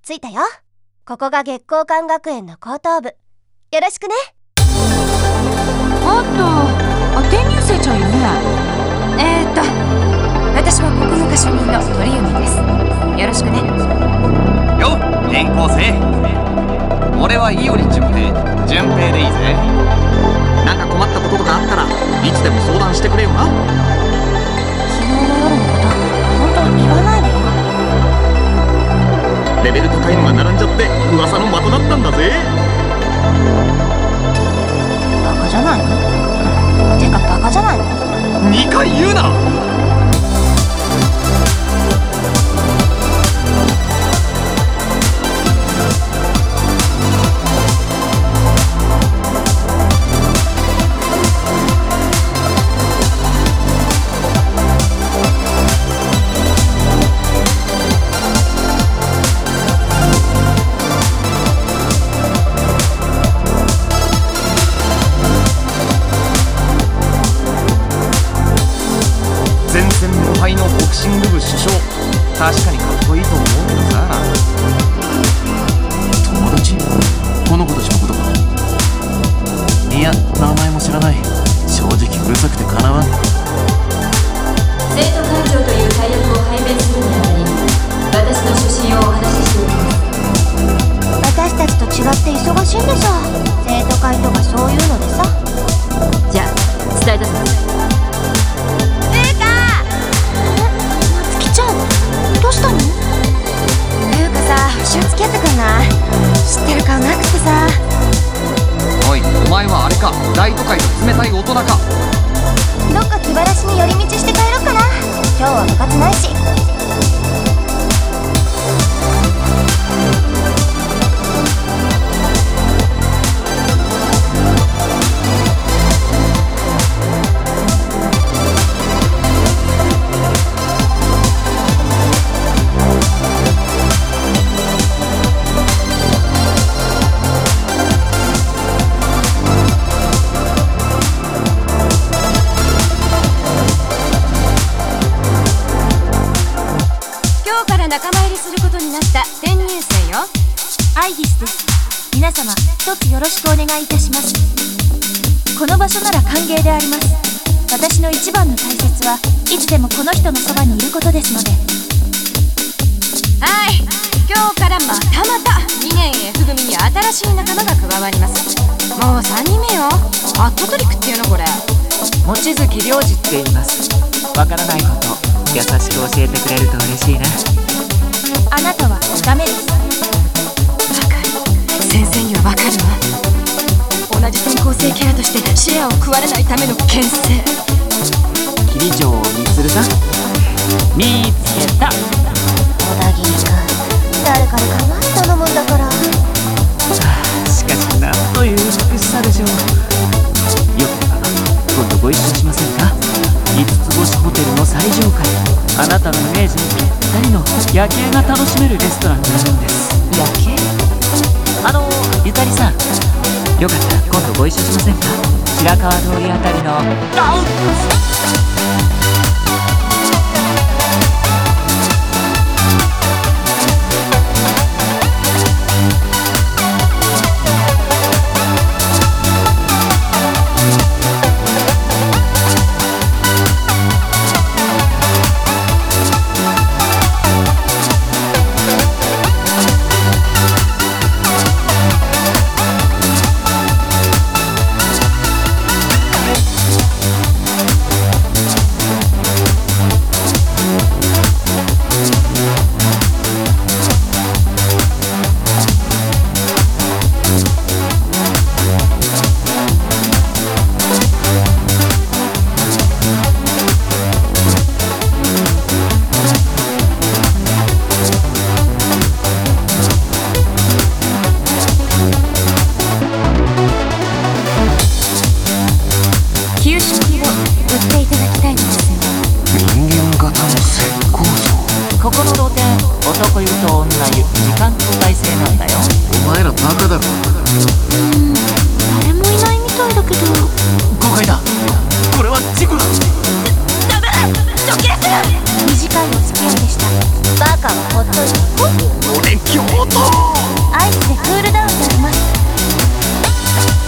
着いたよ。ここが月光館学園の高等部。よろしくね。 転入生ちゃんよね。私は国語科主任の鳥海です。よろしくね。 よっ、転校生。俺は伊織純平でいいぜ。なんか困ったこととかあったらいつでも相談してくれよな。 昨日の夜のこと本当言わないでよ。 レベル高いのが並んじゃって噂の的だったんだぜ。 バカじゃないの？てかバカじゃないの ？2回言うな。前線無敗のボクシング部主将、確かにかっこいいと思うけどさ。友達？この子たちのことか？いや、名前も知らない。正直うるさくてかなわん。 生徒会長という大役を拝命するにあたり、私の初心をお話ししておきます。 私たちと違って忙しいんでしょ。生徒会とかそういうのでさ。 じゃあ伝えたぞ。 どうしたの？ゆうかさ、一緒に付き合ってくんない？知ってる顔なくてさ。 おい、お前はあれか、大都会の冷たい大人か。 どっか気晴らしに寄り道して帰ろうかな。今日は部活ないし。 仲間入りすることになった転入生よ。 アイギスです。皆様一つよろしくお願いいたします。この場所なら歓迎であります。私の一番の大切はいつでもこの人のそばにいることですので。 はい、今日からまた2年 F 組に新しい仲間が加わります。もう3人目よ。ハットトリックっていうのこれ。 望月良二って言います。わからないこと優しく教えてくれると嬉しいな。 あなたはダメです。 わかる。先生にはわかるわ。同じ転校生キャラとしてシェアを食われないための牽制。 桐城充さん、見つけた。 小田切君、誰かに構って頼むんだから。 しかしなんという美しさでしょう。よかったら今度ご一緒しませんか。5つ星ホテルの最上階、あなたのイメージにぴったりの夜景が楽しめるレストランがあるんです。 夜景？ ゆかりさん、よかったら今度ご一緒しませんか。白川通りあたりの給食を売っていただきたいのですよ。 人間型の石膏像。 ここの露店、男湯と女湯、時間交代制なんだよ。 お前らバカだろ。 誰もいないみたいだけど。 誤解だ。これは事故だ。 ダメ！ 処刑する。 短いお付き合いでした。バカはほっといて。 俺京都アイスでクールダウンさせます。